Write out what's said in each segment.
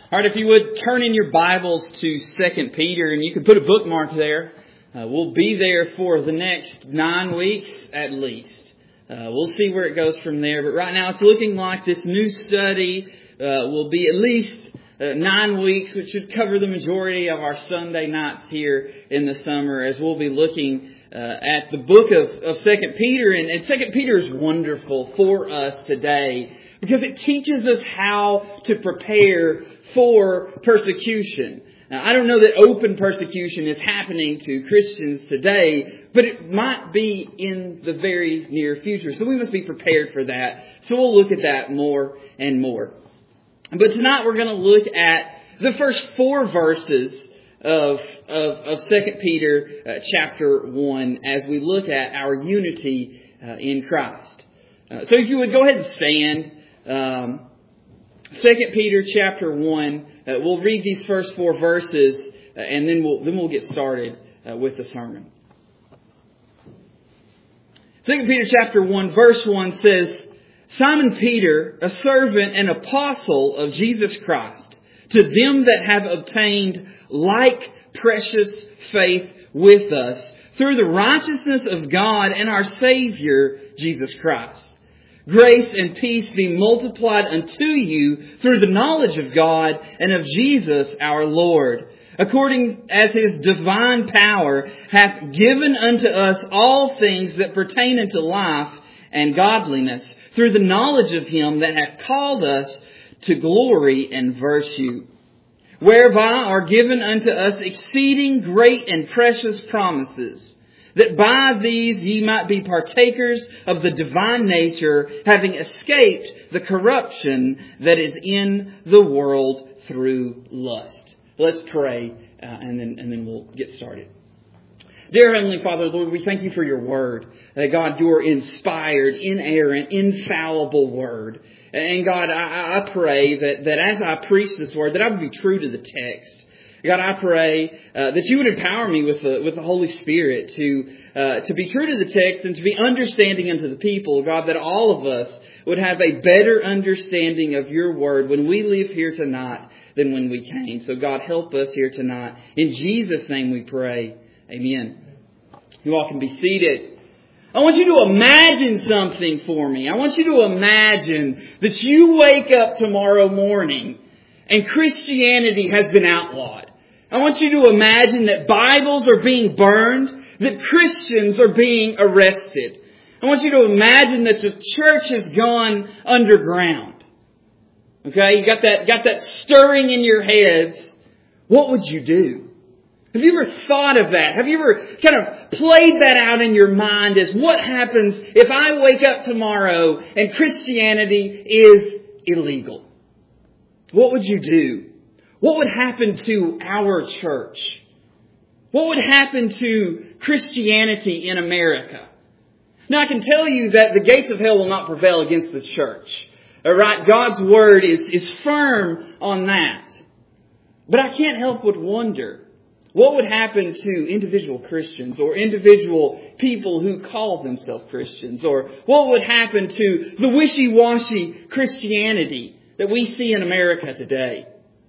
All right, if you would turn in your Bibles to 2 Peter, and you can put a bookmark there. We'll be there for the next 9 weeks at least. We'll see where it goes from there. But right now it's looking like this new study will be at least 9 weeks, which should cover the majority of our Sunday nights here in the summer, as we'll be looking at the book of 2 Peter. And 2 Peter is wonderful for us today because it teaches us how to prepare for persecution. Now, I don't know that open persecution is happening to Christians today, but it might be in the very near future. So we must be prepared for that. So we'll look at that more and more. But tonight we're going to look at the first 4 verses of 2 Peter chapter 1 as we look at our unity in Christ. So if you would go ahead and stand. 2 Peter chapter 1, we'll read these first 4 verses and then we'll get started with the sermon. 2 Peter chapter 1 verse 1 says, Simon Peter, a servant and apostle of Jesus Christ, to them that have obtained like precious faith with us through the righteousness of God and our Savior, Jesus Christ. Grace and peace be multiplied unto you through the knowledge of God and of Jesus our Lord, according as His divine power hath given unto us all things that pertain unto life and godliness, through the knowledge of Him that hath called us to glory and virtue, whereby are given unto us exceeding great and precious promises, that by these ye might be partakers of the divine nature, having escaped the corruption that is in the world through lust. Let's pray, and then we'll get started. Dear Heavenly Father, Lord, we thank You for Your Word. God, Your inspired, inerrant, infallible Word. And God, I pray that as I preach this Word, that I would be true to the text. God, I pray that You would empower me with the Holy Spirit to be true to the text and to be understanding unto the people. God, that all of us would have a better understanding of Your Word when we leave here tonight than when we came. So God, help us here tonight. In Jesus' name we pray. Amen. You all can be seated. I want you to imagine something for me. I want you to imagine that you wake up tomorrow morning and Christianity has been outlawed. I want you to imagine that Bibles are being burned, that Christians are being arrested. I want you to imagine that the church has gone underground. Okay, you got that stirring in your heads. What would you do? Have you ever thought of that? Have you ever kind of played that out in your mind as what happens if I wake up tomorrow and Christianity is illegal? What would you do? What would happen to our church? What would happen to Christianity in America? Now I can tell you that the gates of hell will not prevail against the church. All right, God's Word is firm on that. But I can't help but wonder, what would happen to individual Christians or individual people who call themselves Christians? Or what would happen to the wishy-washy Christianity that we see in America today?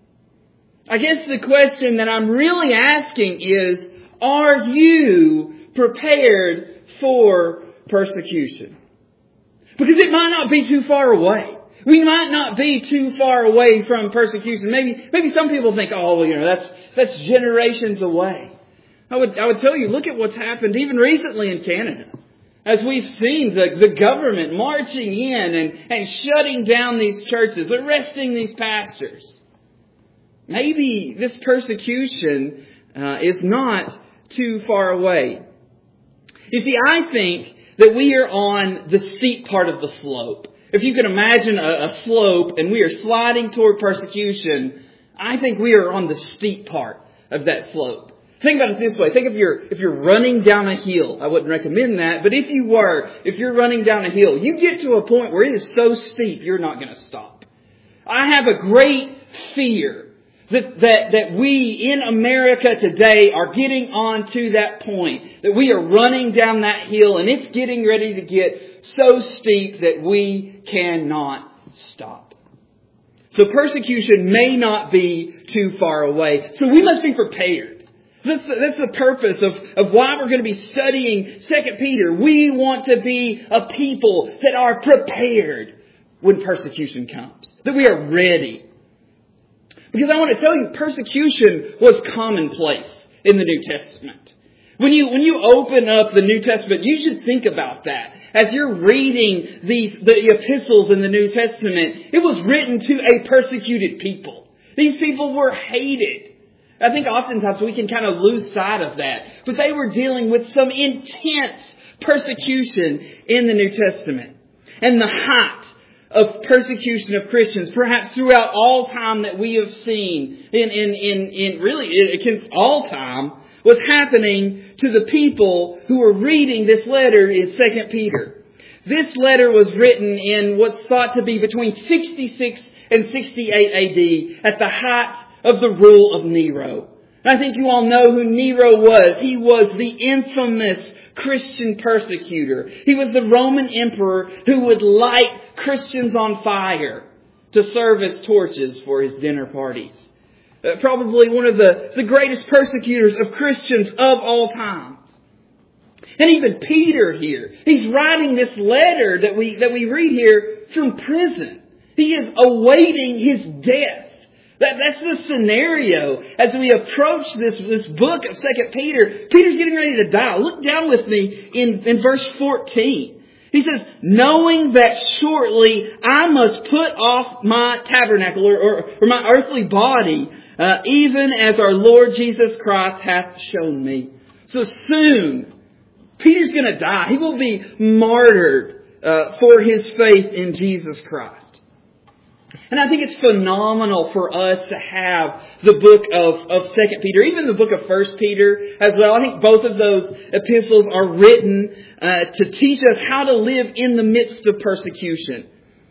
I guess the question that I'm really asking is, are you prepared for persecution? Because it might not be too far away. We might not be too far away from persecution. Maybe some people think, that's generations away. I would tell you, look at what's happened even recently in Canada. As we've seen the government marching in and shutting down these churches, arresting these pastors. Maybe this persecution is not too far away. You see, I think that we are on the steep part of the slope. If you can imagine a slope and we are sliding toward persecution, I think we are on the steep part of that slope. Think about it this way. Think if you're running down a hill. I wouldn't recommend that, but if you're running down a hill, you get to a point where it is so steep you're not going to stop. I have a great fear that we in America today are getting on to that point, that we are running down that hill and it's getting ready to get so steep that we cannot stop. So persecution may not be too far away. So we must be prepared. That's the purpose of why we're going to be studying 2 Peter. We want to be a people that are prepared when persecution comes. That we are ready. Because I want to tell you, persecution was commonplace in the New Testament. When you open up the New Testament, you should think about that. As you're reading the epistles in the New Testament, it was written to a persecuted people. These people were hated. I think oftentimes we can kind of lose sight of that. But they were dealing with some intense persecution in the New Testament. And the height of persecution of Christians, perhaps throughout all time that we have seen, in really against all time, was happening to the people who were reading this letter in 2 Peter. This letter was written in what's thought to be between 66 and 68 AD at the height of the rule of Nero. And I think you all know who Nero was. He was the infamous Christian persecutor. He was the Roman emperor who would light Christians on fire to serve as torches for his dinner parties. Probably one of the greatest persecutors of Christians of all time. And even Peter here, he's writing this letter that we read here from prison. He is awaiting his death. That's the scenario as we approach this book of 2 Peter. Peter's getting ready to die. Look down with me in verse 14. He says, knowing that shortly I must put off my tabernacle or my earthly body, even as our Lord Jesus Christ hath shown me. So soon, Peter's going to die. He will be martyred for his faith in Jesus Christ. And I think it's phenomenal for us to have the book of 2 Peter, even the book of 1 Peter as well. I think both of those epistles are written to teach us how to live in the midst of persecution.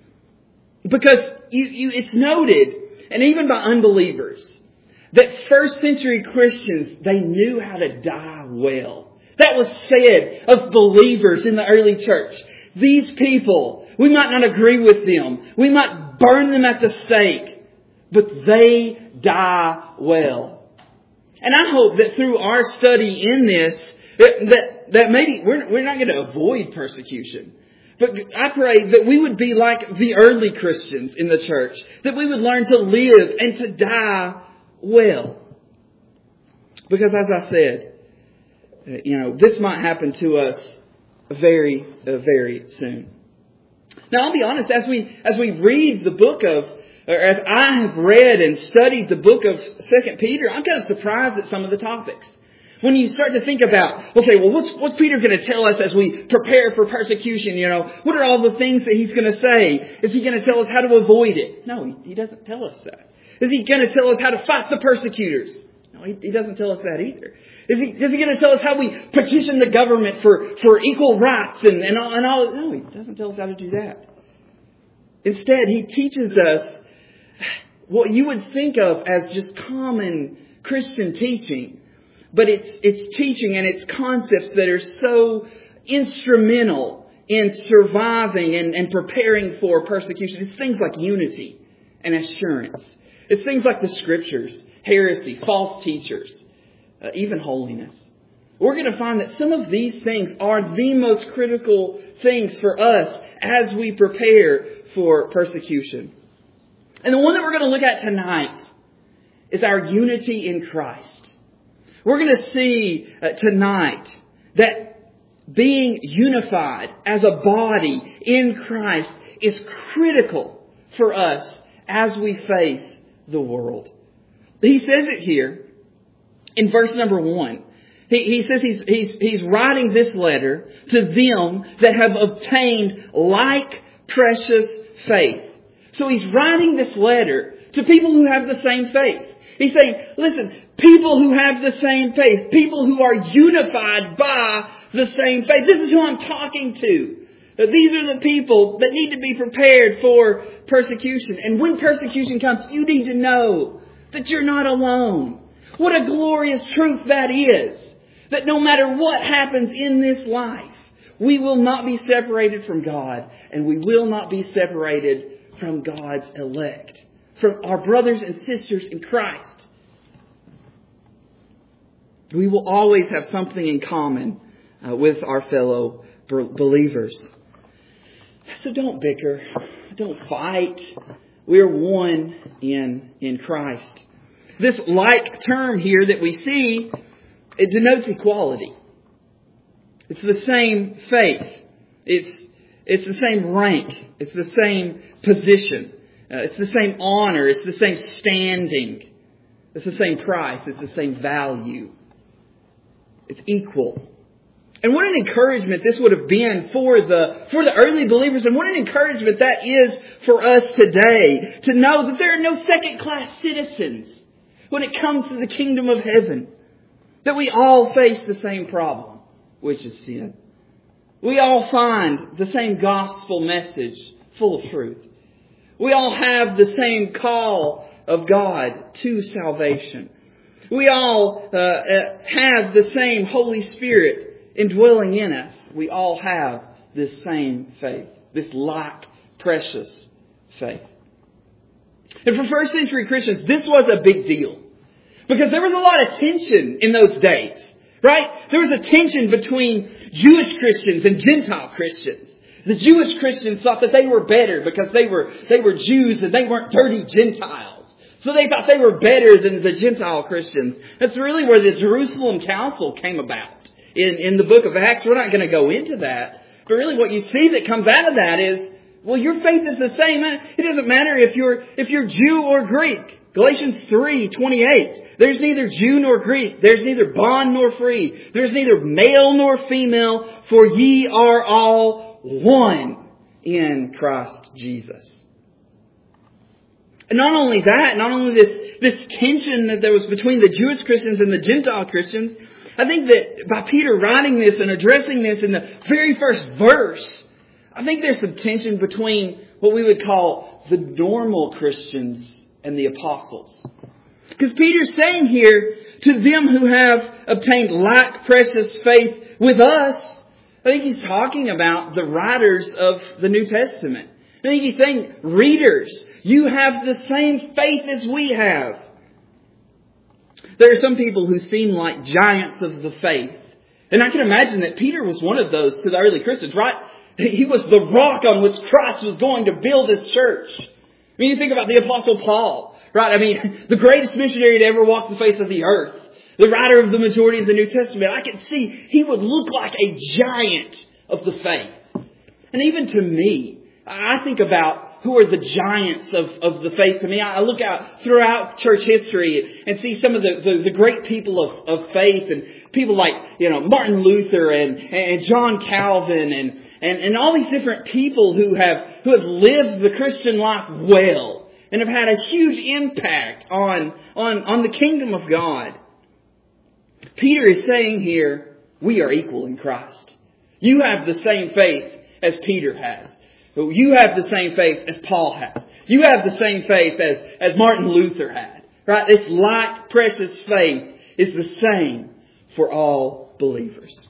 Because it's noted, and even by unbelievers, that first century Christians, they knew how to die well. That was said of believers in the early church. These people, we might not agree with them. We might burn them at the stake. But they die well. And I hope that through our study in this, that maybe we're not going to avoid persecution. But I pray that we would be like the early Christians in the church. That we would learn to live and to die well. Because as I said, this might happen to us very, very soon. Now, I'll be honest, as we read the book of, or as I have read and studied the book of 2 Peter, I'm kind of surprised at some of the topics. When you start to think about, okay, well, what's Peter going to tell us as we prepare for persecution? What are all the things that he's going to say? Is he going to tell us how to avoid it? No, he doesn't tell us that. Is he going to tell us how to fight the persecutors? No, he doesn't tell us that either. Is he going to tell us how we petition the government for equal rights and all? No, he doesn't tell us how to do that. Instead, he teaches us what you would think of as just common Christian teaching. But it's teaching and it's concepts that are so instrumental in surviving and preparing for persecution. It's things like unity and assurance. It's things like the Scriptures, heresy, false teachers, even holiness. We're going to find that some of these things are the most critical things for us as we prepare for persecution. And the one that we're going to look at tonight is our unity in Christ. We're going to see tonight that being unified as a body in Christ is critical for us as we face the world. He says it here in verse number 1. He says he's writing this letter to them that have obtained like precious faith. So he's writing this letter to people who have the same faith. He's saying, listen, people who have the same faith, people who are unified by the same faith. This is who I'm talking to. These are the people that need to be prepared for persecution. And when persecution comes, you need to know that you're not alone. What a glorious truth that is. That no matter what happens in this life, we will not be separated from God. And we will not be separated from God's elect. from our brothers and sisters in Christ. We will always have something in common with our fellow believers. So don't bicker. Don't fight. We're one in Christ. This like term here that we see, it denotes equality. It's the same faith. It's the same rank. It's the same position. It's the same honor. It's the same standing. It's the same price. It's the same value. It's equal. And what an encouragement this would have been for the early believers, and what an encouragement that is for us today, to know that there are no second-class citizens when it comes to the kingdom of heaven. That we all face the same problem, which is sin. We all find the same gospel message full of truth. We all have the same call of God to salvation. We all have the same Holy Spirit indwelling in us. We all have this same faith, this like precious faith. And for first century Christians, this was a big deal. Because there was a lot of tension in those days, right? There was a tension between Jewish Christians and Gentile Christians. The Jewish Christians thought that they were better because they were Jews and they weren't dirty Gentiles. So they thought they were better than the Gentile Christians. That's really where the Jerusalem Council came about. In the book of Acts, we're not going to go into that. But really what you see that comes out of that is, well, your faith is the same. It doesn't matter if you're Jew or Greek. Galatians 3:28. There's neither Jew nor Greek. There's neither bond nor free. There's neither male nor female, for ye are all one in Christ Jesus. And not only that, not only this tension that there was between the Jewish Christians and the Gentile Christians, I think that by Peter writing this and addressing this in the very first verse, I think there's some tension between what we would call the normal Christians and the apostles. Because Peter's saying here, to them who have obtained like precious faith with us, I think he's talking about the writers of the New Testament. I think he's saying, readers, you have the same faith as we have. There are some people who seem like giants of the faith. And I can imagine that Peter was one of those to the early Christians, right? He was the rock on which Christ was going to build His church. I mean, you think about the Apostle Paul, right? I mean, the greatest missionary to ever walk the face of the earth. The writer of the majority of the New Testament. I can see he would look like a giant of the faith. And even to me, I think about who are the giants of the faith to me. I look out throughout church history and see some of the great people of faith, and people like, Martin Luther and John Calvin and all these different people who have lived the Christian life well and have had a huge impact on the kingdom of God. Peter is saying here, we are equal in Christ. You have the same faith as Peter has. You have the same faith as Paul has. You have the same faith as Martin Luther had. Right? This like precious faith is the same for all believers.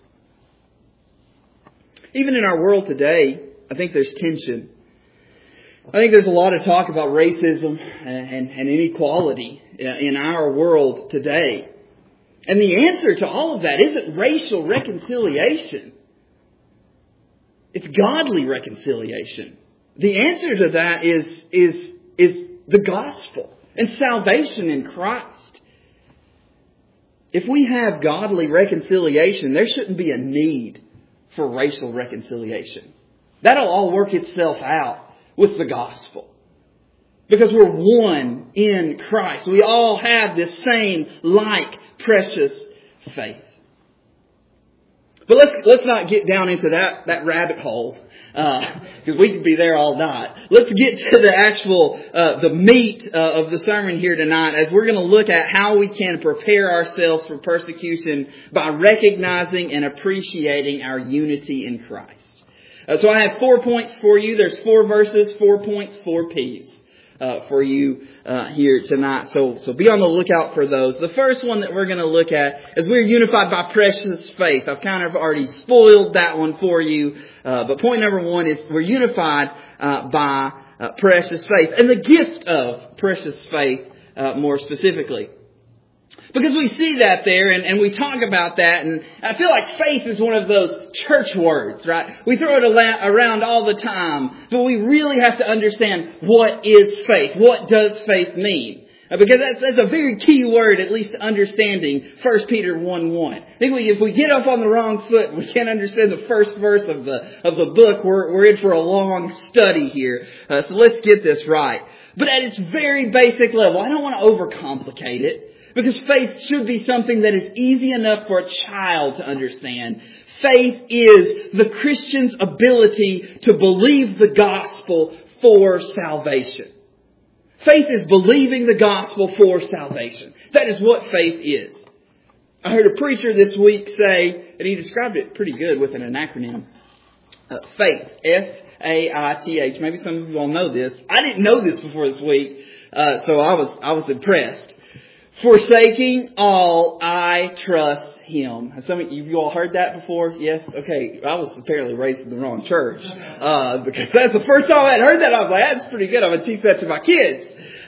Even in our world today, I think there's tension. I think there's a lot of talk about racism and inequality in our world today. And the answer to all of that isn't racial reconciliation. It's godly reconciliation. The answer to that is the gospel and salvation in Christ. If we have godly reconciliation, there shouldn't be a need for racial reconciliation. That'll all work itself out with the gospel. Because we're one in Christ. We all have this same like precious faith. But let's not get down into that rabbit hole, because we could be there all night. Let's get to the actual the meat of the sermon here tonight, as we're going to look at how we can prepare ourselves for persecution by recognizing and appreciating our unity in Christ. So I have 4 points for you. There's 4 verses, 4 points, 4 P's. For you here tonight. So be on the lookout for those. The first one that we're going to look at is we're unified by precious faith. I've kind of already spoiled that one for you. But point number 1 is we're unified by precious faith, and the gift of precious faith more specifically. Because we see that there and we talk about that, and I feel like faith is one of those church words, right? We throw it around all the time, but we really have to understand what is faith. What does faith mean? Because that's a very key word, at least understanding 1 Peter 1:1. I think if we get off on the wrong foot, we can't understand the first verse of the book. We're in for a long study here. So let's get this right. But at its very basic level, I don't want to overcomplicate it. Because faith should be something that is easy enough for a child to understand. Faith is the Christian's ability to believe the gospel for salvation. Faith is believing the gospel for salvation. That is what faith is. I heard a preacher this week say, and he described it pretty good with an acronym. Faith. F-A-I-T-H. Maybe some of you all know this. I didn't know this before this week, so I was impressed. Forsaking all, I trust Him. Have some of you all heard that before? Yes? Okay. I was apparently raised in the wrong church. Because that's the first time I had heard that. I was like, that's pretty good. I'm going to teach that to my kids.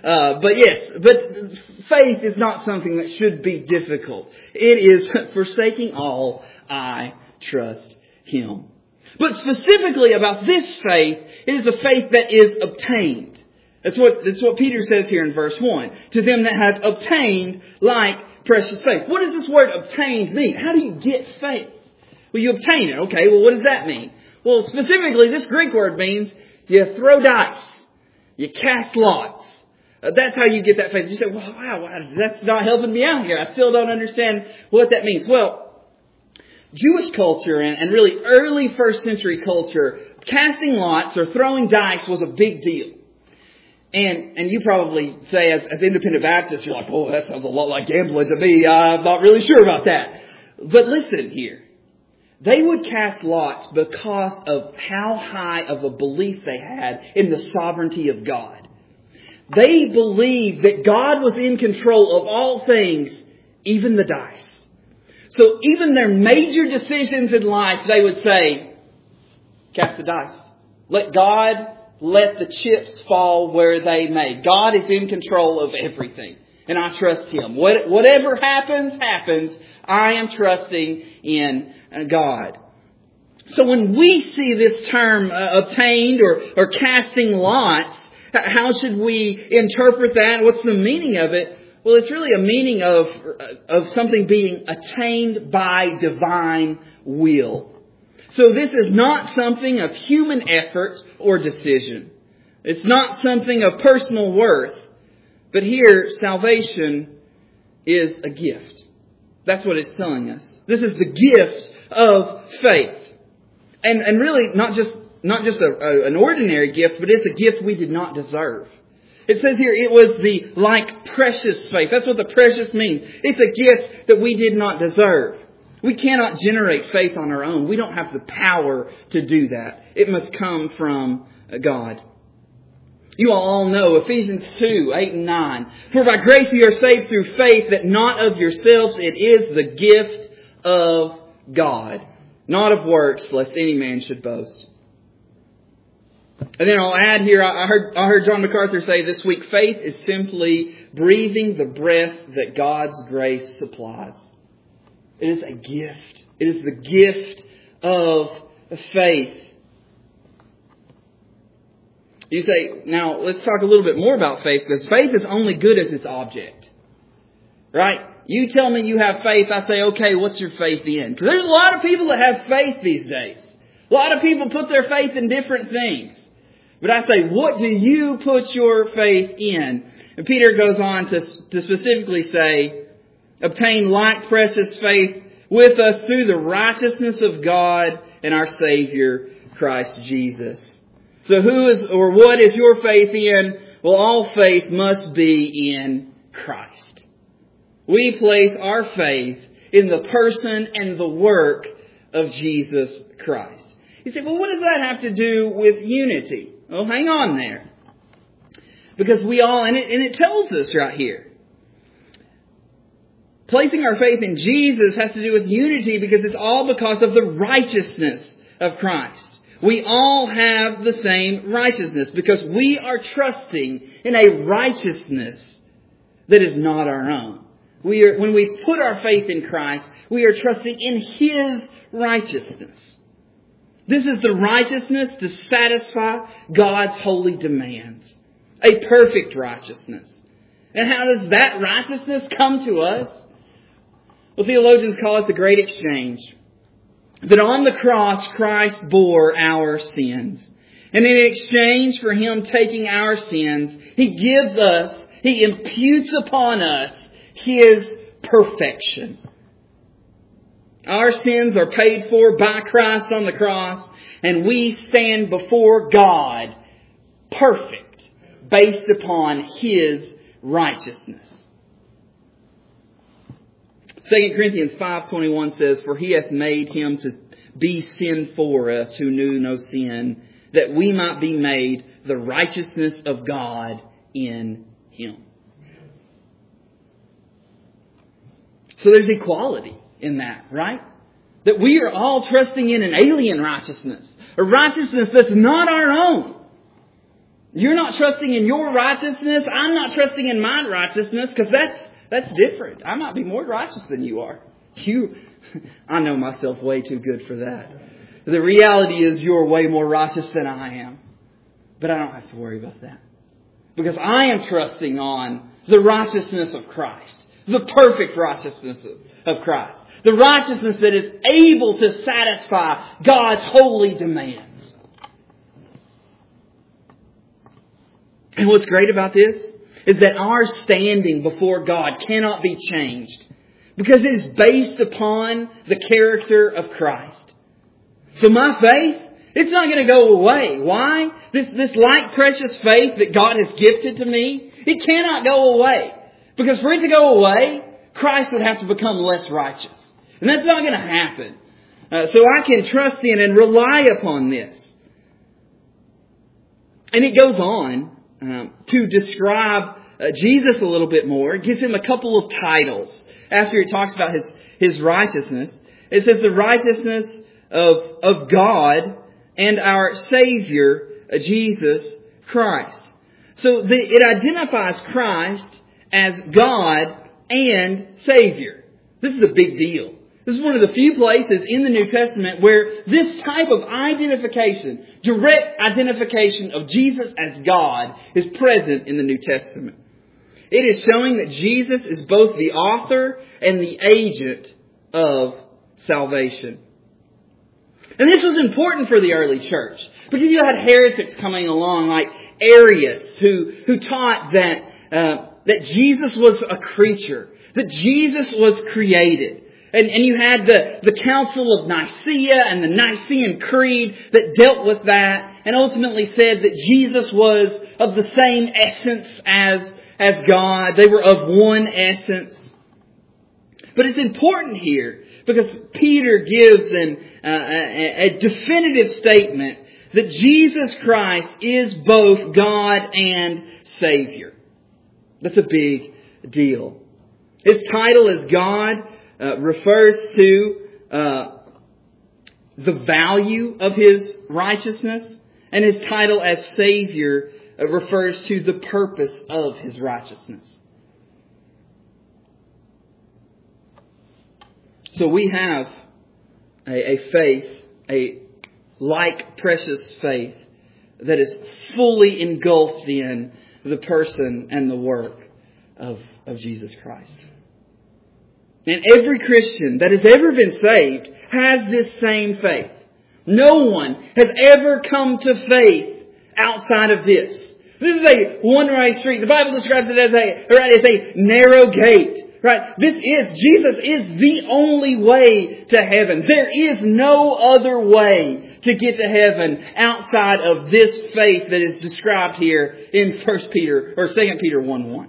But faith is not something that should be difficult. It is forsaking all, I trust Him. But specifically about this faith, it is a faith that is obtained. That's what Peter says here in verse 1. To them that have obtained like precious faith. What does this word obtained mean? How do you get faith? Well, you obtain it. Okay, well, what does that mean? Well, specifically, this Greek word means you throw dice. You cast lots. That's how you get that faith. You say, well, wow, that's not helping me out here. I still don't understand what that means. Well, Jewish culture and really early first century culture, casting lots or throwing dice was a big deal. And you probably say, as independent Baptists, you're like, oh, that sounds a lot like gambling to me. I'm not really sure about that. But listen here. They would cast lots because of how high of a belief they had in the sovereignty of God. They believed that God was in control of all things, even the dice. So even their major decisions in life, they would say, cast the dice. Let the chips fall where they may. God is in control of everything. And I trust Him. Whatever happens. I am trusting in God. So when we see this term obtained or casting lots, how should we interpret that? What's the meaning of it? Well, it's really a meaning of something being attained by divine will. So this is not something of human effort or decision. It's not something of personal worth. But here, salvation is a gift. That's what it's telling us. This is the gift of faith. And really not just an ordinary gift, but it's a gift we did not deserve. It says here it was the like precious faith. That's what the precious means. It's a gift that we did not deserve. We cannot generate faith on our own. We don't have the power to do that. It must come from God. You all know Ephesians 2, 8 and 9. For by grace you are saved through faith, that not of yourselves, it is the gift of God. Not of works, lest any man should boast. And then I'll add here, I heard John MacArthur say this week, faith is simply breathing the breath that God's grace supplies. It is a gift. It is the gift of faith. You say, now let's talk a little bit more about faith, because faith is only good as its object. Right? You tell me you have faith, I say, okay, what's your faith in? Because there's a lot of people that have faith these days. A lot of people put their faith in different things. But I say, what do you put your faith in? And Peter goes on to specifically say, obtain like precious faith with us through the righteousness of God and our Savior, Christ Jesus. So what is your faith in? Well, all faith must be in Christ. We place our faith in the person and the work of Jesus Christ. You say, well, what does that have to do with unity? Well, hang on there. Because it tells us right here. Placing our faith in Jesus has to do with unity because it's all because of the righteousness of Christ. We all have the same righteousness because we are trusting in a righteousness that is not our own. When we put our faith in Christ, we are trusting in His righteousness. This is the righteousness to satisfy God's holy demands. A perfect righteousness. And how does that righteousness come to us? Well, theologians call it the great exchange. That on the cross, Christ bore our sins. And in exchange for Him taking our sins, He imputes upon us His perfection. Our sins are paid for by Christ on the cross, and we stand before God perfect, based upon His righteousness. 2 Corinthians 5:21 says, "For He hath made Him to be sin for us who knew no sin, that we might be made the righteousness of God in Him." So there's equality in that, right? That we are all trusting in an alien righteousness. A righteousness that's not our own. You're not trusting in your righteousness. I'm not trusting in my righteousness because that's different. I might be more righteous than you are. I know myself way too good for that. The reality is you're way more righteous than I am. But I don't have to worry about that. Because I am trusting on the righteousness of Christ. The perfect righteousness of Christ. The righteousness that is able to satisfy God's holy demands. And what's great about this is that our standing before God cannot be changed. Because it is based upon the character of Christ. So my faith, it's not going to go away. Why? This light precious faith that God has gifted to me, it cannot go away. Because for it to go away, Christ would have to become less righteous. And that's not going to happen. So I can trust in and rely upon this. And it goes on to describe Jesus a little bit more. It gives Him a couple of titles. After it talks about His righteousness, it says the righteousness of God and our Savior, Jesus Christ. So it identifies Christ as God and Savior. This is a big deal. This is one of the few places in the New Testament where this type of identification, direct identification of Jesus as God, is present in the New Testament. It is showing that Jesus is both the author and the agent of salvation. And this was important for the early church. Because you had heretics coming along like Arius who taught that Jesus was a creature. That Jesus was created. And you had the Council of Nicaea and the Nicene Creed that dealt with that. And ultimately said that Jesus was of the same essence as God. They were of one essence. But it's important here because Peter gives a definitive statement that Jesus Christ is both God and Savior. That's a big deal. His title as God refers to the value of His righteousness. And His title as Savior refers to the purpose of His righteousness. So we have a faith, a like precious faith that is fully engulfed in the person and the work of Jesus Christ. And every Christian that has ever been saved has this same faith. No one has ever come to faith outside of this. This is a one-way street. The Bible describes it as a narrow gate. Right? Jesus is the only way to heaven. There is no other way to get to heaven outside of this faith that is described here in 2 Peter 1:1.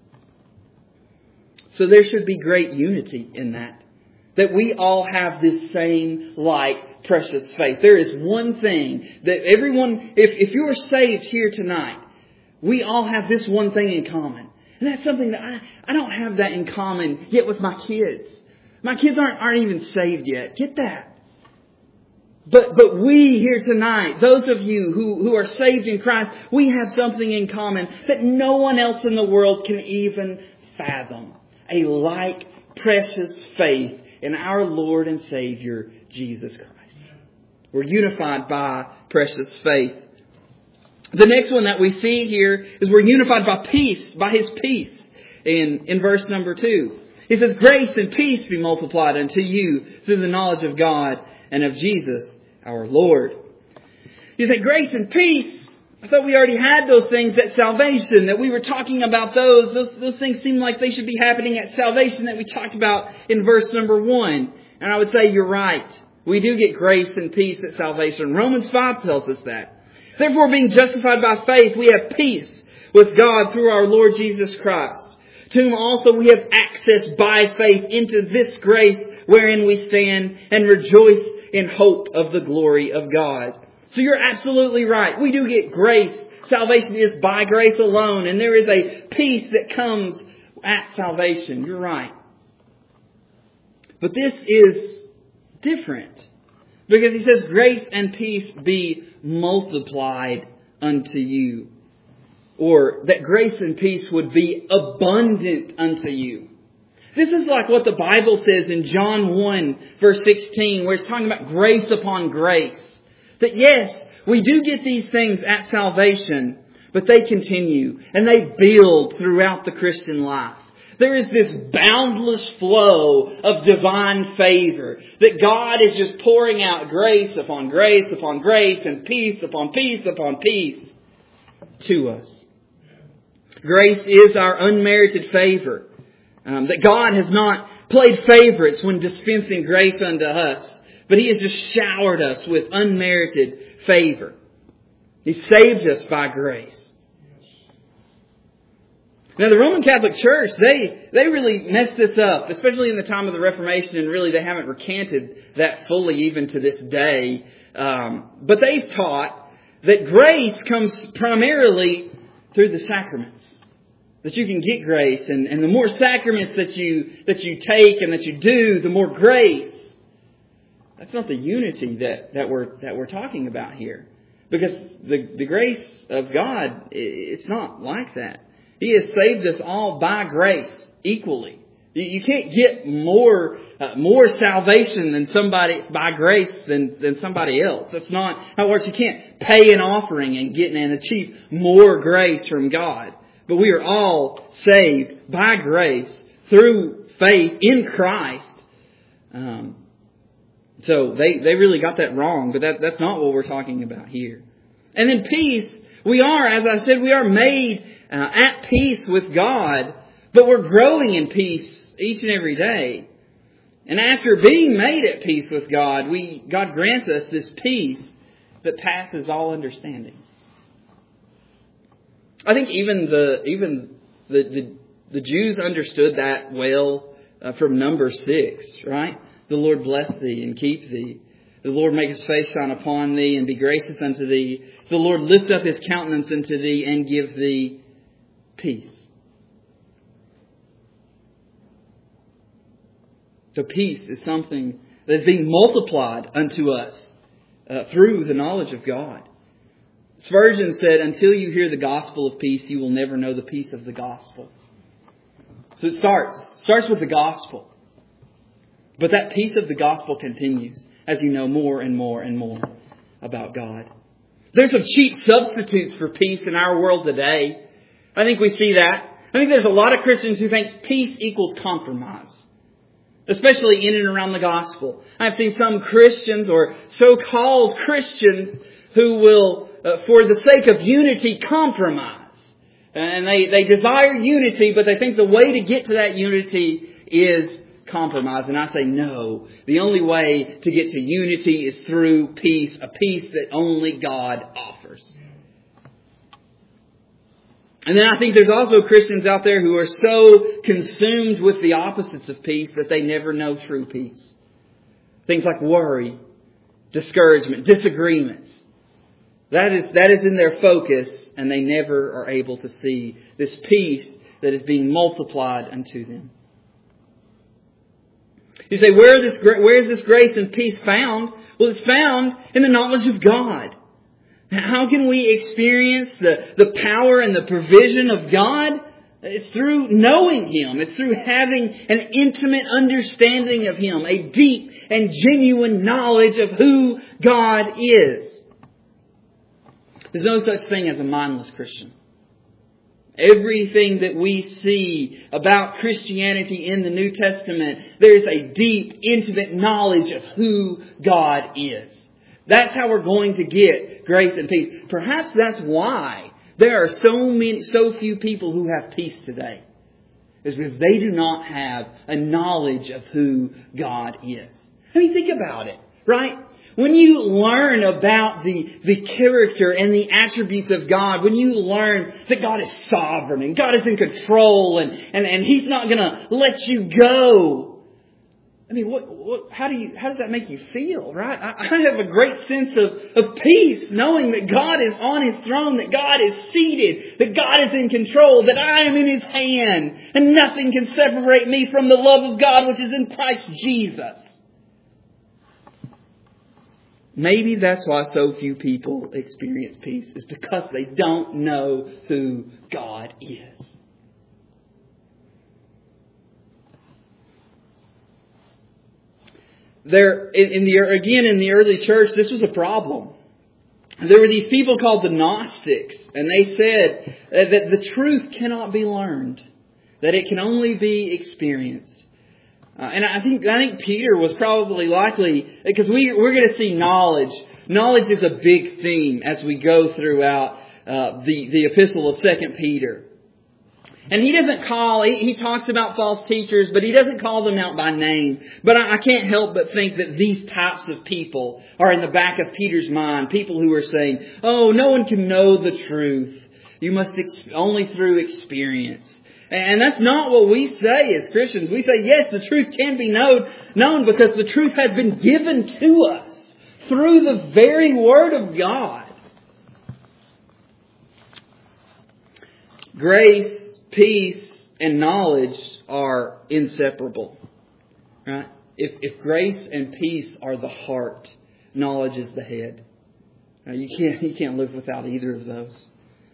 So there should be great unity in that. That we all have this same like precious faith. There is one thing that everyone, if you are saved here tonight, we all have this one thing in common. And that's something that I don't have that in common yet with my kids. My kids aren't even saved yet. Get that. But we here tonight, those of you who are saved in Christ, we have something in common that no one else in the world can even fathom. A like precious faith in our Lord and Savior, Jesus Christ. We're unified by precious faith. The next one that we see here is we're unified by peace, by His peace. In verse number 2. He says, grace and peace be multiplied unto you through the knowledge of God and of Jesus our Lord. You say, grace and peace. I thought we already had those things at salvation, that we were talking about those. Those things seem like they should be happening at salvation that we talked about in verse number 1. And I would say you're right. We do get grace and peace at salvation. Romans 5 tells us that. Therefore, being justified by faith, we have peace with God through our Lord Jesus Christ, to whom also we have access by faith into this grace wherein we stand and rejoice in hope of the glory of God. So you're absolutely right. We do get grace. Salvation is by grace alone, and there is a peace that comes at salvation. You're right. But this is different, because he says, grace and peace be multiplied unto you. Or that grace and peace would be abundant unto you. This is like what the Bible says in John 1 verse 16, where it's talking about grace upon grace. That yes, we do get these things at salvation, but they continue and they build throughout the Christian life. There is this boundless flow of divine favor, that God is just pouring out grace upon grace upon grace and peace upon peace upon peace to us. Grace is our unmerited favor. That God has not played favorites when dispensing grace unto us, but He has just showered us with unmerited favor. He saved us by grace. Now the Roman Catholic Church, they really messed this up, especially in the time of the Reformation, and really they haven't recanted that fully even to this day. But they've taught that grace comes primarily through the sacraments. That you can get grace, and the more sacraments that you take and that you do, the more grace. That's not the unity that we're talking about here. Because the grace of God, it's not like that. He has saved us all by grace equally. You can't get more salvation than somebody by grace than somebody else. That's not how it works. You can't pay an offering and achieve more grace from God. But we are all saved by grace through faith in Christ. So they really got that wrong, but that's not what we're talking about here. And then peace, we are, as I said, we are made at peace with God, but we're growing in peace each and every day. And after being made at peace with God, God grants us this peace that passes all understanding. I think even the Jews understood that well from number 6, right? The Lord bless thee and keep thee. The Lord make His face shine upon thee and be gracious unto thee. The Lord lift up His countenance unto thee and give thee peace. So peace is something that is being multiplied unto us through the knowledge of God. Spurgeon said, until you hear the gospel of peace, you will never know the peace of the gospel. So it starts with the gospel. But that peace of the gospel continues as you know more and more and more about God. There's some cheap substitutes for peace in our world today. I think we see that. I think there's a lot of Christians who think peace equals compromise, especially in and around the gospel. I've seen some Christians or so-called Christians who will, for the sake of unity, compromise. And they desire unity, but they think the way to get to that unity is compromise. And I say no. The only way to get to unity is through peace, a peace that only God offers. And then I think there's also Christians out there who are so consumed with the opposites of peace that they never know true peace. Things like worry, discouragement, disagreements. That is in their focus, and they never are able to see this peace that is being multiplied unto them. You say, where is this grace and peace found? Well, it's found in the knowledge of God. How can we experience the power and the provision of God? It's through knowing Him. It's through having an intimate understanding of Him, a deep and genuine knowledge of who God is. There's no such thing as a mindless Christian. Everything that we see about Christianity in the New Testament, there's a deep, intimate knowledge of who God is. That's how we're going to get grace and peace. Perhaps that's why there are so few people who have peace today. It's because they do not have a knowledge of who God is. I mean, think about it, right? When you learn about the character and the attributes of God, when you learn that God is sovereign and God is in control and He's not going to let you go. I mean, how does that make you feel, right? I have a great sense of peace knowing that God is on His throne, that God is seated, that God is in control, that I am in His hand, and nothing can separate me from the love of God which is in Christ Jesus. Maybe that's why so few people experience peace, is because they don't know who God is. In the early church, this was a problem. There were these people called the Gnostics, and they said that the truth cannot be learned, that it can only be experienced. And I think Peter was probably likely, because we're going to see knowledge. Knowledge is a big theme as we go throughout the epistle of 2 Peter. And he talks about false teachers, but he doesn't call them out by name. But I can't help but think that these types of people are in the back of Peter's mind. People who are saying, oh, no one can know the truth. You must only through experience. And that's not what we say as Christians. We say, yes, the truth can be known because the truth has been given to us through the very Word of God. Grace, peace, and knowledge are inseparable. Right? If grace and peace are the heart, knowledge is the head. You can't live without either of those.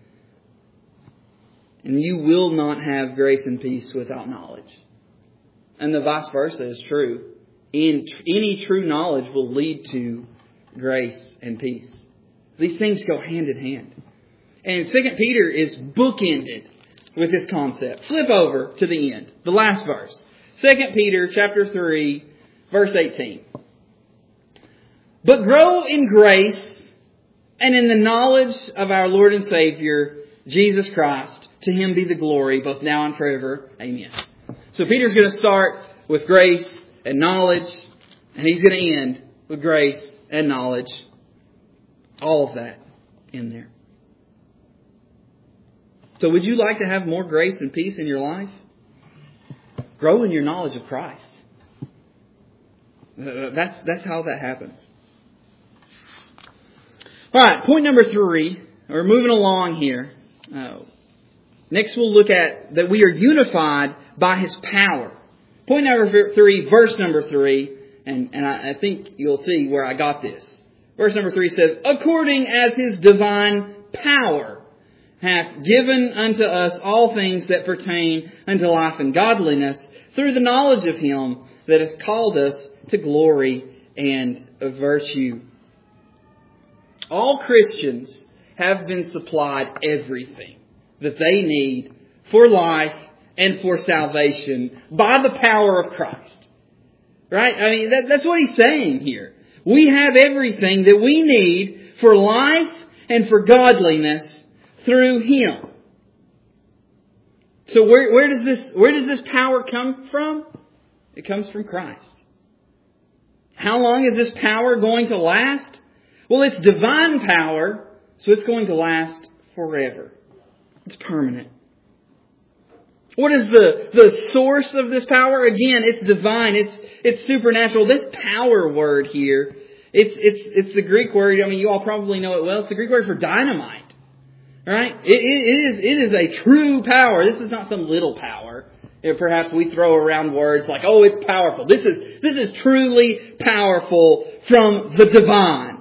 And you will not have grace and peace without knowledge. And the vice versa is true. Any true knowledge will lead to grace and peace. These things go hand in hand. And 2 Peter is bookended with this concept. Flip over to the end, the last verse. 2 Peter chapter 3, verse 18. But grow in grace and in the knowledge of our Lord and Savior, Jesus Christ. To Him be the glory, both now and forever. Amen. So Peter's going to start with grace and knowledge, and he's going to end with grace and knowledge. All of that in there. So would you like to have more grace and peace in your life? Grow in your knowledge of Christ. That's how that happens. All right, point number 3. We're moving along here. Next we'll look at that we are unified by His power. Point number 3, verse number 3. And I think you'll see where I got this. Verse number 3 says, according as His divine power hath given unto us all things that pertain unto life and godliness, through the knowledge of Him that hath called us to glory and virtue. All Christians have been supplied everything that they need for life and for salvation by the power of Christ. Right? I mean, that's what he's saying here. We have everything that we need for life and for godliness through Him. So where does this power come from? It comes from Christ. How long is this power going to last? Well, it's divine power, so it's going to last forever. It's permanent. What is the source of this power? Again, it's divine. It's supernatural. This power word here, it's the Greek word. I mean, you all probably know it well. It's the Greek word for dynamite. Right? It is a true power. This is not some little power. Perhaps we throw around words like, oh, it's powerful. This is truly powerful from the divine.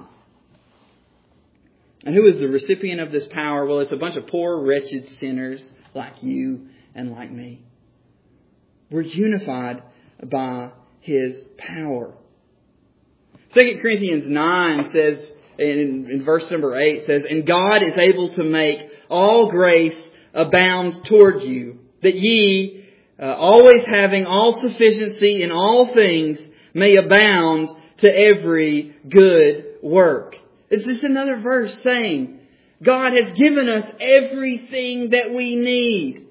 And who is the recipient of this power? Well, it's a bunch of poor, wretched sinners like you and like me. We're unified by His power. 2 Corinthians 9 says, in verse number 8 says, and God is able to make all grace abound toward you, that ye, always having all sufficiency in all things, may abound to every good work. It's just another verse saying, God has given us everything that we need.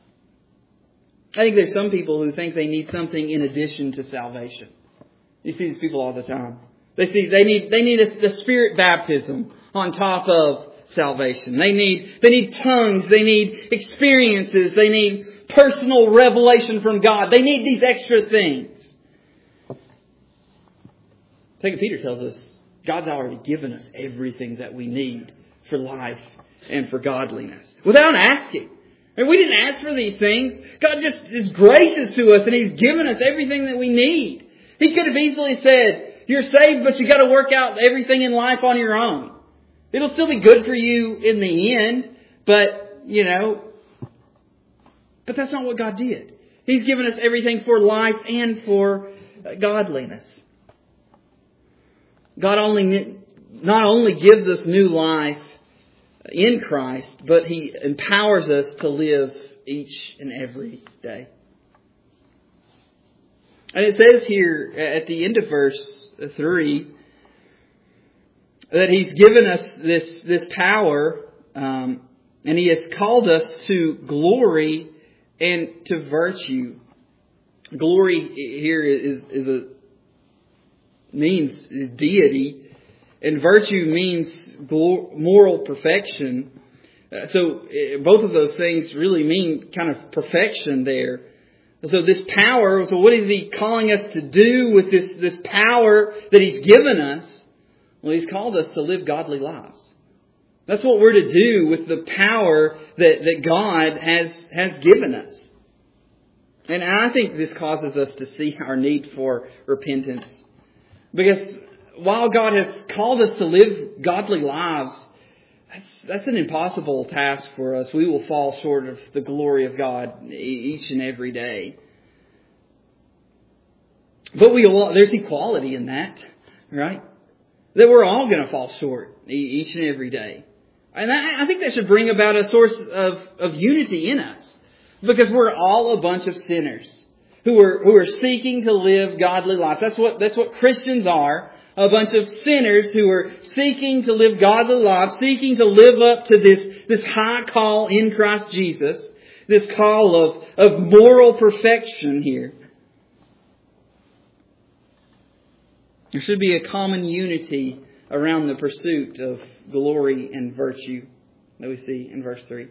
I think there's some people who think they need something in addition to salvation. You see these people all the time. They need the Spirit baptism on top of salvation. They need tongues. They need experiences. They need personal revelation from God. They need these extra things. 2 Peter tells us God's already given us everything that we need for life and for godliness without asking. And we didn't ask for these things. God just is gracious to us and He's given us everything that we need. He could have easily said, you're saved, but you got to work out everything in life on your own. It'll still be good for you in the end, but that's not what God did. He's given us everything for life and for godliness. God not only gives us new life in Christ, but He empowers us to live each and every day. And it says here at the end of verse 3 that He's given us this power, and He has called us to glory and to virtue. Glory here means deity, and virtue means moral perfection. So both of those things really mean kind of perfection there. So this power, so what is He calling us to do with this power that He's given us? Well, He's called us to live godly lives. That's what we're to do with the power that God has given us. And I think this causes us to see our need for repentance. Because while God has called us to live godly lives, that's an impossible task for us. We will fall short of the glory of God each and every day. But there's equality in that, right? That we're all going to fall short each and every day. And I think that should bring about a source of unity in us. Because we're all a bunch of sinners who are seeking to live godly life. That's what Christians are. A bunch of sinners who are seeking to live godly lives, seeking to live up to this high call in Christ Jesus, this call of moral perfection here. There should be a common unity around the pursuit of glory and virtue that we see in verse 3.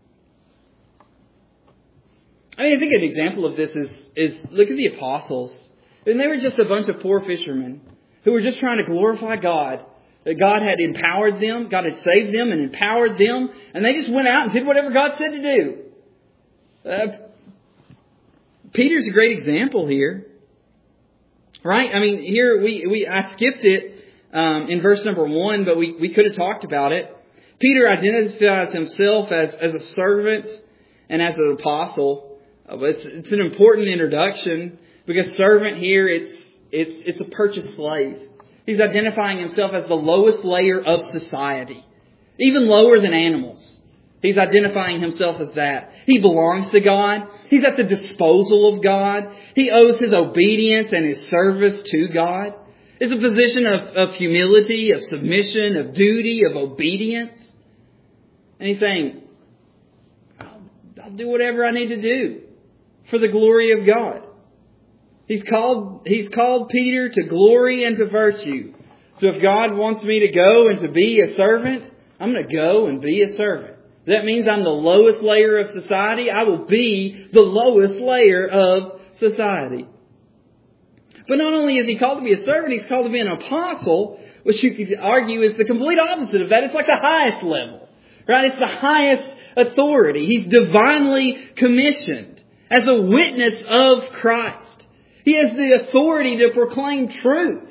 I think an example of this is look at the apostles. And they were just a bunch of poor fishermen who were just trying to glorify God. That God had empowered them. God had saved them and empowered them. And they just went out and did whatever God said to do. Peter's a great example here. Right? I mean, here I skipped it in verse number 1, but we could have talked about it. Peter identifies himself as a servant and as an apostle. It's an important introduction because servant here, it's a purchased slave. He's identifying himself as the lowest layer of society, even lower than animals. He's identifying himself as that. He belongs to God. He's at the disposal of God. He owes his obedience and his service to God. It's a position of humility, of submission, of duty, of obedience. And he's saying, I'll do whatever I need to do for the glory of God. He's called Peter to glory and to virtue. So if God wants me to go and to be a servant, I'm going to go and be a servant. That means I'm the lowest layer of society. I will be the lowest layer of society. But not only is he called to be a servant, he's called to be an apostle, which you could argue is the complete opposite of that. It's like the highest level, right? It's the highest authority. He's divinely commissioned. as a witness of Christ. He has the authority to proclaim truth.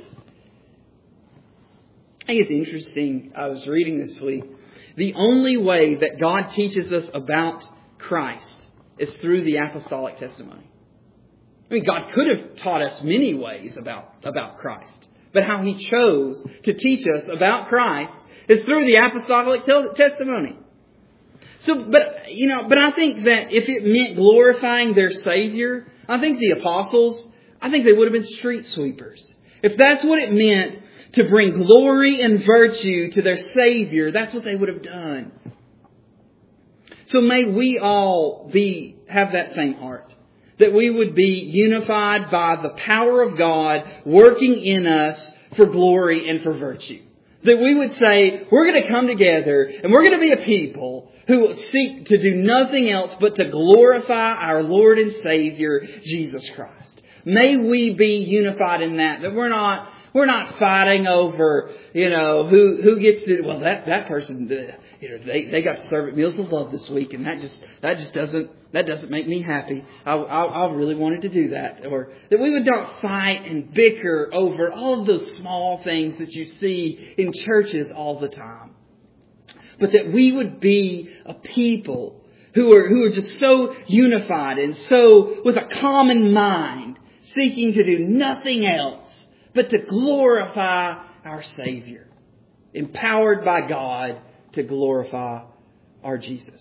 I think it's interesting. I was reading this week. The only way that God teaches us about Christ is through the apostolic testimony. I mean, God could have taught us many ways about Christ. But how He chose to teach us about Christ is through the apostolic testimony. But I think that if it meant glorifying their Savior, I think the apostles, they would have been street sweepers. If that's what it meant to bring glory and virtue to their Savior, that's what they would have done. So may we all have that same heart. That we would be unified by the power of God working in us for glory and for virtue. That we would say, we're going to come together and we're going to be a people who seek to do nothing else but to glorify our Lord and Savior, Jesus Christ. May we be unified in that we're not fighting over, who gets to, well, that person, they got to serve at Meals of Love this week, and that just doesn't make me happy. I really wanted to do that. Or that we would not fight and bicker over all of those small things that you see in churches all the time. But that we would be a people who are just so unified and so with a common mind, seeking to do nothing else but to glorify our Savior, empowered by God to glorify our Jesus.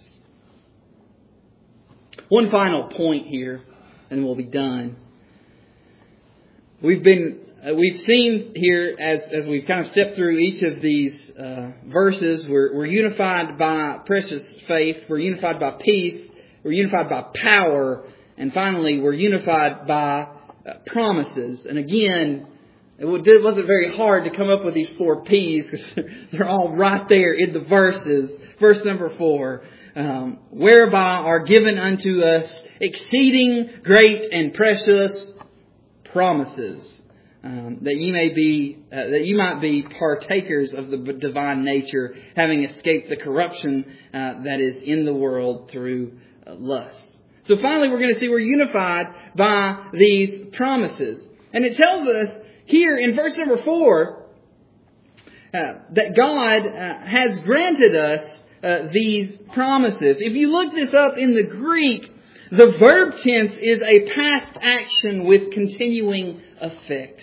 One final point here, and we'll be done. We've seen here as we've kind of stepped through each of these verses, we're unified by precious faith, we're unified by peace, we're unified by power, and finally we're unified by promises. And again, it wasn't very hard to come up with these 4 P's because they're all right there in the verses. Verse number 4, whereby are given unto us exceeding great and precious promises, that you might be partakers of the divine nature, having escaped the corruption that is in the world through lust. So finally, we're going to see we're unified by these promises, and it tells us here in verse number 4 that God has granted us these promises. If you look this up in the Greek, the verb tense is a past action with continuing effects.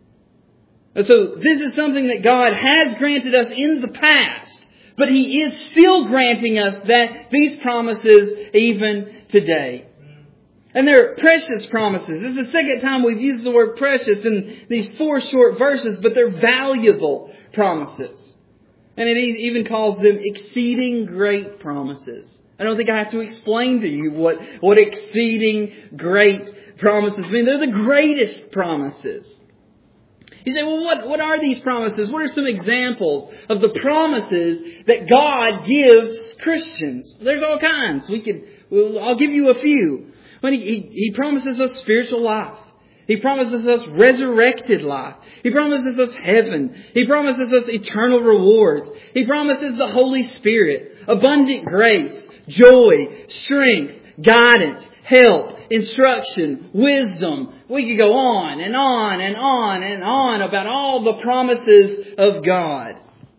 So this is something that God has granted us in the past, but He is still granting us these promises even today. And they're precious promises. This is the second time we've used the word precious in these 4 short verses, but they're valuable promises. And it even calls them exceeding great promises. I don't think I have to explain to you what exceeding great promises mean. They're the greatest promises. You say, well, what are these promises? What are some examples of the promises that God gives Christians? There's all kinds. I'll give you a few. When He promises us spiritual life. He promises us resurrected life. He promises us heaven. He promises us eternal rewards. He promises the Holy Spirit, abundant grace, joy, strength, guidance, help, instruction, wisdom. We could go on and on and on and on about all the promises of God.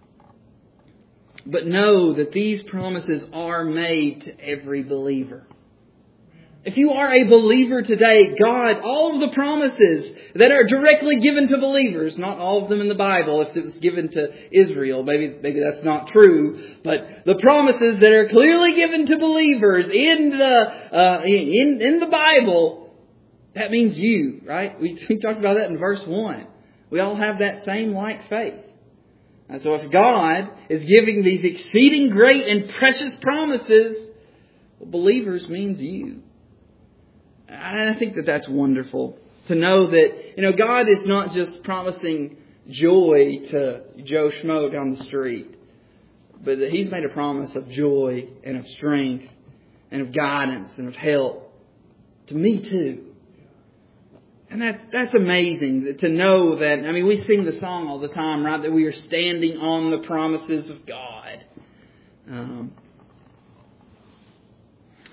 But know that these promises are made to every believer. If you are a believer today, God, all of the promises that are directly given to believers, not all of them in the Bible, if it was given to Israel, maybe that's not true, but the promises that are clearly given to believers in the Bible, that means you, right? We talked about that in verse 1. We all have that same like faith. And so if God is giving these exceeding great and precious promises, well, believers means you. I think that's wonderful to know that, God is not just promising joy to Joe Schmo down the street, but that He's made a promise of joy and of strength and of guidance and of help to me too. And that's amazing to know that. I mean, we sing the song all the time, right? That we are standing on the promises of God.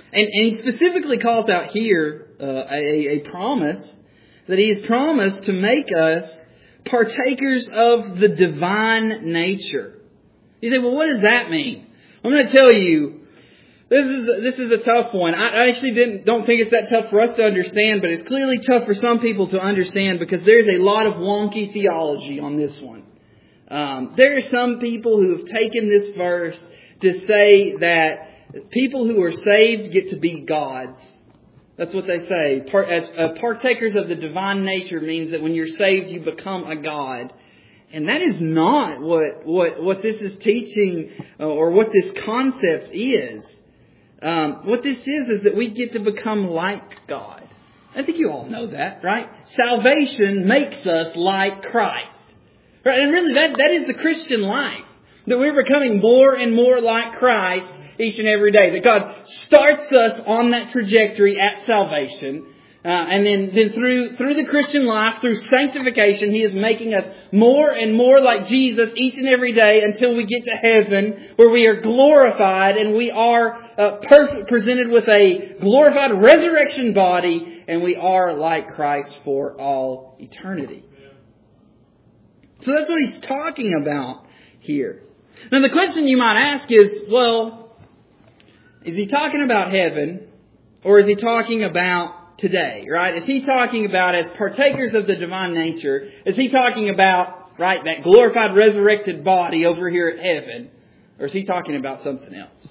And he specifically calls out here a promise that He has promised to make us partakers of the divine nature. You say, well, what does that mean? I'm going to tell you, this is a tough one. I actually don't think it's that tough for us to understand, but it's clearly tough for some people to understand because there's a lot of wonky theology on this one. There are some people who have taken this verse to say that people who are saved get to be gods. That's what they say. As partakers of the divine nature means that when you're saved, you become a god. And that is not what this is teaching or what this concept is. What this is that we get to become like God. I think you all know that, right? Salvation makes us like Christ. Right? And really that is the Christian life. That we're becoming more and more like Christ each and every day. That God starts us on that trajectory at salvation. And then through the Christian life, through sanctification, He is making us more and more like Jesus each and every day until we get to heaven, where we are glorified and we are presented with a glorified resurrection body, and we are like Christ for all eternity. So that's what He's talking about here. Now the question you might ask is, well, is He talking about heaven or is He talking about today, right? Is He talking about as partakers of the divine nature? Is He talking about, right, that glorified resurrected body over here at heaven? Or is He talking about something else?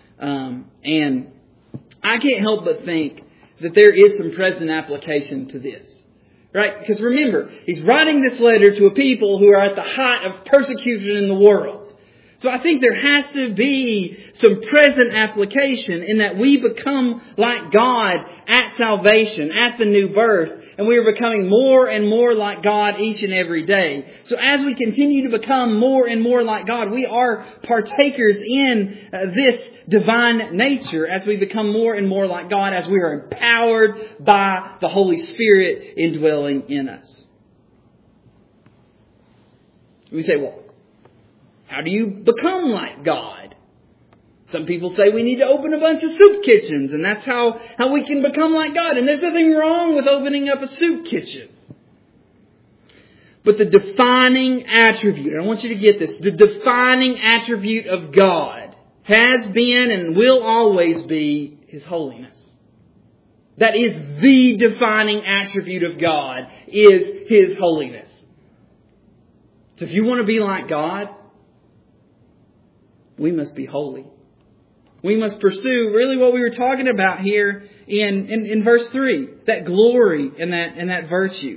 And I can't help but think that there is some present application to this. Right? Because remember, He's writing this letter to a people who are at the height of persecution in the world. So I think there has to be some present application in that we become like God at salvation, at the new birth, and we are becoming more and more like God each and every day. So as we continue to become more and more like God, we are partakers in this divine nature as we become more and more like God, as we are empowered by the Holy Spirit indwelling in us. We say, well, how do you become like God? Some people say we need to open a bunch of soup kitchens, and that's how we can become like God. And there's nothing wrong with opening up a soup kitchen. But the defining attribute, I want you to get this, the defining attribute of God has been and will always be His holiness. That is the defining attribute of God, is His holiness. So if you want to be like God, we must be holy. We must pursue really what we were talking about here in verse 3. That glory and that virtue.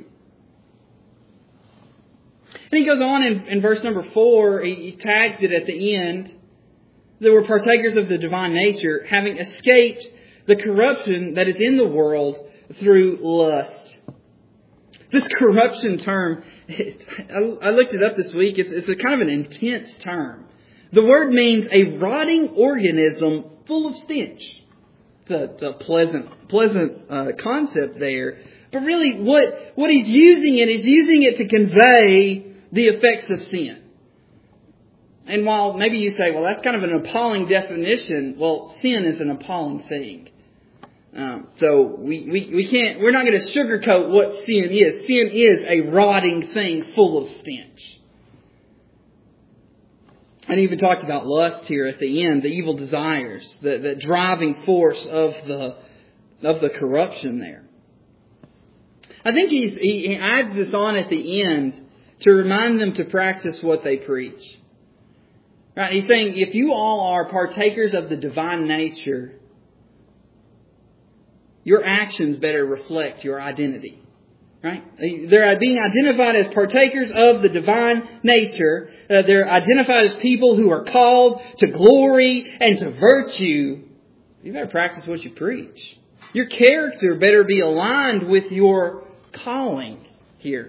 And he goes on in verse number 4, he tags it at the end. That we're partakers of the divine nature, having escaped the corruption that is in the world through lust. This corruption term, I looked it up this week. It's a kind of an intense term. The word means a rotting organism full of stench. It's a pleasant concept there. But really what he's using it to convey the effects of sin. And while maybe you say, well, that's kind of an appalling definition, well, sin is an appalling thing. So we're not going to sugarcoat what sin is. Sin is a rotting thing full of stench. And he even talked about lust here at the end, the evil desires, the driving force of the corruption there. I think he adds this on at the end to remind them to practice what they preach. Right? He's saying, if you all are partakers of the divine nature, your actions better reflect your identity. Right? They're being identified as partakers of the divine nature. They're identified as people who are called to glory and to virtue. You better practice what you preach. Your character better be aligned with your calling here.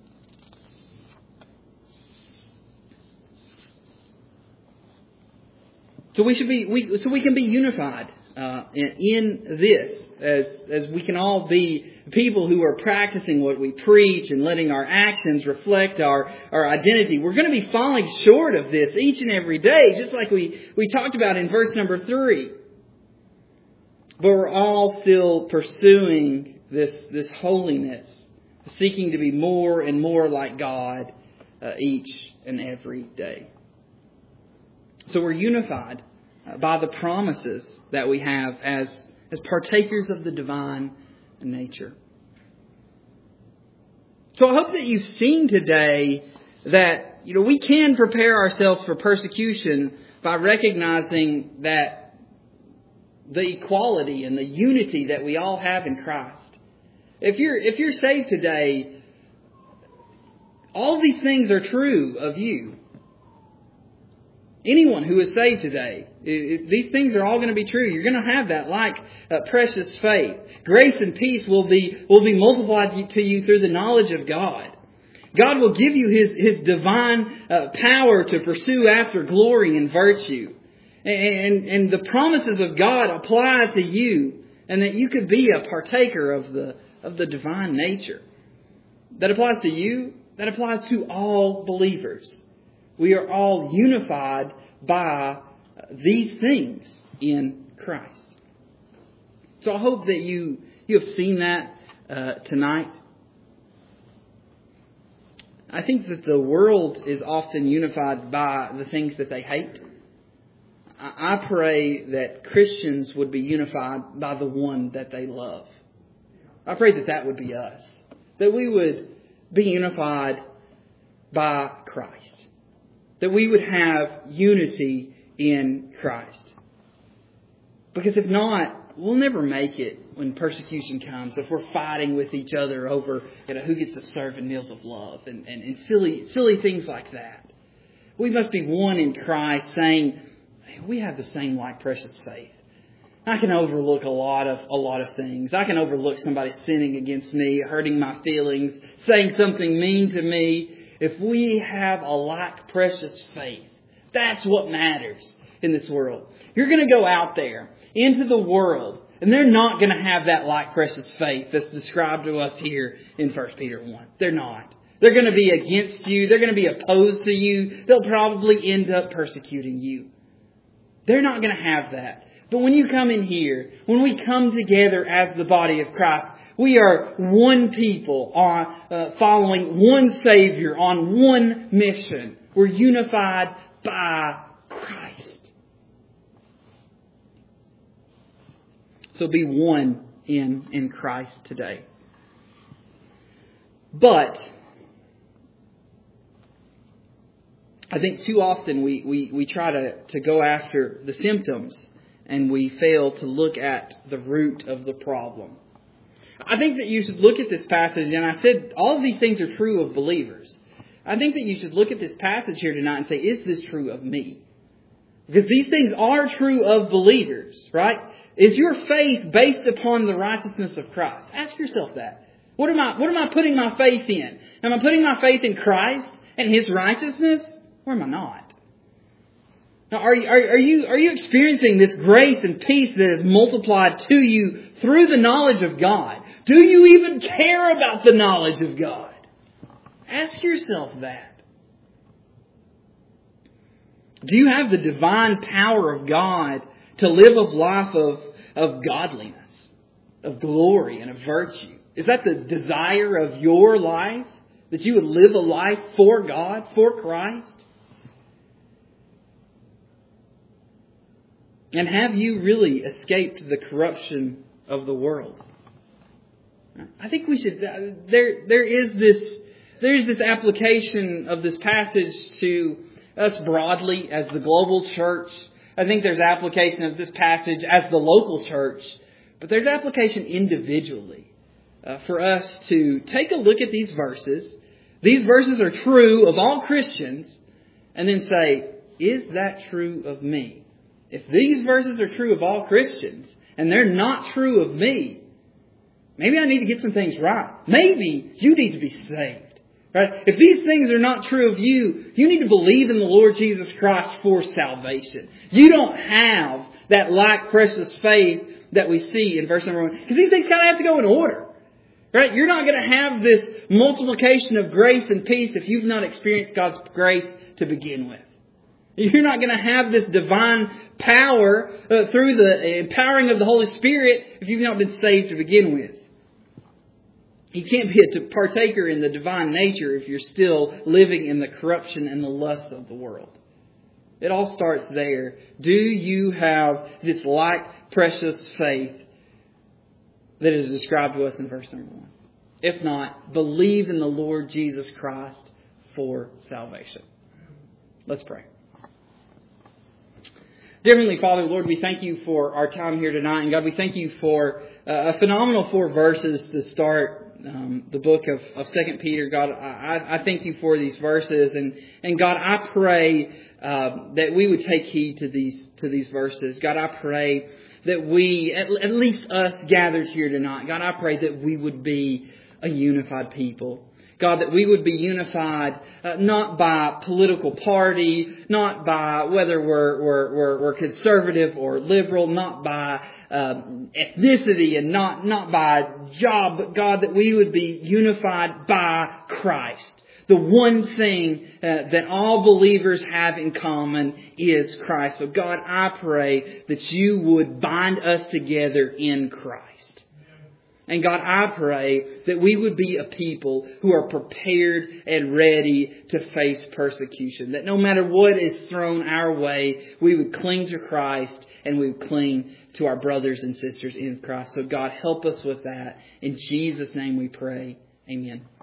So we can be unified in this, as we can all be people who are practicing what we preach and letting our actions reflect our identity. We're going to be falling short of this each and every day, just like we talked about in verse number 3. But we're all still pursuing this holiness, seeking to be more and more like God each and every day. So we're unified by the promises that we have as partakers of the divine nature. So I hope that you've seen today that we can prepare ourselves for persecution by recognizing that the equality and the unity that we all have in Christ. If you're saved today, all these things are true of you. Anyone who is saved today, these things are all going to be true. You're going to have that like precious faith. Grace and peace will be multiplied to you through the knowledge of God. God will give you His divine power to pursue after glory and virtue. And the promises of God apply to you, and that you could be a partaker of the divine nature. That applies to you. That applies to all believers. We are all unified by these things in Christ. So I hope that you have seen that tonight. I think that the world is often unified by the things that they hate. I pray that Christians would be unified by the one that they love. I pray that would be us. That we would be unified by Christ. That we would have unity in Christ. Because if not, we'll never make it when persecution comes. If we're fighting with each other over who gets to serve in meals of love and silly things like that. We must be one in Christ, saying, we have the same like precious faith. I can overlook a lot of things. I can overlook somebody sinning against me, hurting my feelings, saying something mean to me. If we have a like precious faith, that's what matters in this world. You're going to go out there into the world, and they're not going to have that like precious faith that's described to us here in 1 Peter 1. They're not. They're going to be against you. They're going to be opposed to you. They'll probably end up persecuting you. They're not going to have that. But when you come in here, when we come together as the body of Christ, we are one people following one Savior on one mission. We're unified by Christ. So be one in Christ today. But I think too often we try to go after the symptoms and we fail to look at the root of the problem. I think that you should look at this passage, and I said all of these things are true of believers. I think that you should look at this passage here tonight and say, is this true of me? Because these things are true of believers, right? Is your faith based upon the righteousness of Christ? Ask yourself that. What am I putting my faith in? Am I putting my faith in Christ and His righteousness? Or am I not? Now, are you experiencing this grace and peace that is multiplied to you through the knowledge of God? Do you even care about the knowledge of God? Ask yourself that. Do you have the divine power of God to live a life of godliness, of glory, and of virtue? Is that the desire of your life? That you would live a life for God, for Christ? And have you really escaped the corruption of the world? I think we should. There is this application of this passage to us broadly as the global church. I think there's application of this passage as the local church, but there's application individually for us to take a look at these verses. These verses are true of all Christians, and then say, is that true of me? If these verses are true of all Christians, and they're not true of me, maybe I need to get some things right. Maybe you need to be saved. Right? If these things are not true of you, you need to believe in the Lord Jesus Christ for salvation. You don't have that like precious faith that we see in verse number 1. Because these things kind of have to go in order. Right? You're not going to have this multiplication of grace and peace if you've not experienced God's grace to begin with. You're not going to have this divine power through the empowering of the Holy Spirit if you've not been saved to begin with. You can't be a partaker in the divine nature if you're still living in the corruption and the lust of the world. It all starts there. Do you have this like precious faith that is described to us in verse number 1? If not, believe in the Lord Jesus Christ for salvation. Let's pray. Dear Heavenly Father, Lord, we thank you for our time here tonight. And God, we thank you for a phenomenal 4 verses to start the book of 2 Peter. God, I thank you for these verses. And God, I pray that we would take heed to these verses. God, I pray that we, at least us gathered here tonight, God, I pray that we would be a unified people. God, that we would be unified not by political party, not by whether we're conservative or liberal, not by ethnicity and not by job, but God, that we would be unified by Christ. The one thing that all believers have in common is Christ. So God, I pray that you would bind us together in Christ. And God, I pray that we would be a people who are prepared and ready to face persecution. That no matter what is thrown our way, we would cling to Christ and we would cling to our brothers and sisters in Christ. So God, help us with that. In Jesus' name we pray. Amen.